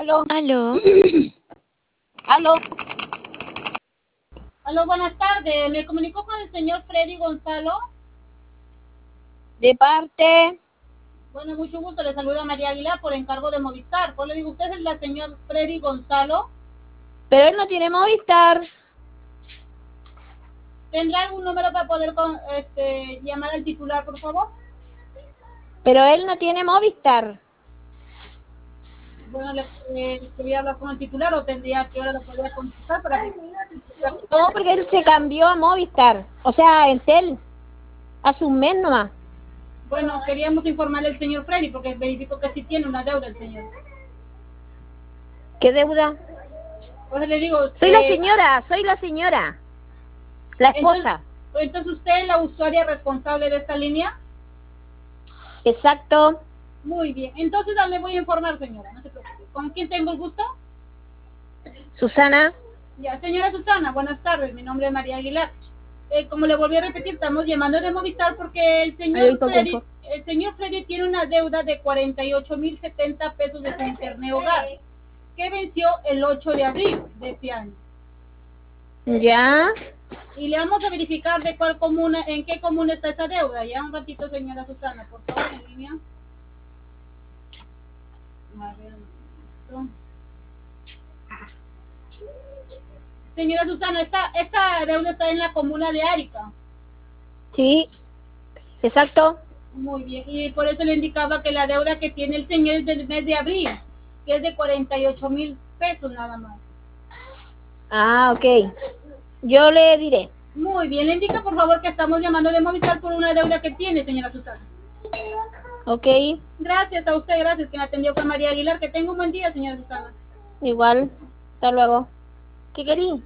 Aló. Aló, Aló. Aló, buenas tardes. Me comunico con el señor Freddy Gonzalo. De parte. Bueno, mucho gusto. Le saluda María Aguilar por encargo de Movistar. Pues le digo, usted es la señor Freddy Gonzalo. Pero él no tiene Movistar. ¿Tendrá algún número para poder llamar al titular, por favor? Pero él no tiene Movistar. Bueno, quería hablar con el titular o tendría que ahora lo podría contestar para que... No, porque él se cambió a Movistar. O sea, a Entel. Hace un mes nomás. Bueno, queríamos informarle al señor Freddy porque verificó que sí tiene una deuda el señor. ¿Qué deuda? Pues le digo, Soy la señora. La esposa. entonces usted es la usuaria responsable de esta línea. Exacto. Muy bien, entonces le voy a informar, señora, no se preocupe. ¿Con quién tengo el gusto? Susana. Ya, señora Susana, buenas tardes, mi nombre es María Aguilar. Como le volví a repetir, estamos llamando de Movistar porque el señor Freddy tiene una deuda de 48.070 pesos de su internet hogar, que venció el 8 de abril de este año. Ya. Y le vamos a verificar de cuál comuna, en qué comuna está esa deuda. Ya un ratito, señora Susana, por favor, en línea. A ver, un momento. Señora Susana, esta deuda está en la comuna de Arica. Sí. Exacto. Muy bien, y por eso le indicaba que la deuda que tiene el señor es del mes de abril, que es de 48.000 pesos nada más. Ah, ok. Yo le diré. Muy bien, le indica por favor que estamos llamando de Movistar por una deuda que tiene, señora Susana. Ok. Gracias a usted, gracias, que me atendió fue María Aguilar. Que tenga un buen día, señora Susana. Igual. Hasta luego. ¿Qué querí?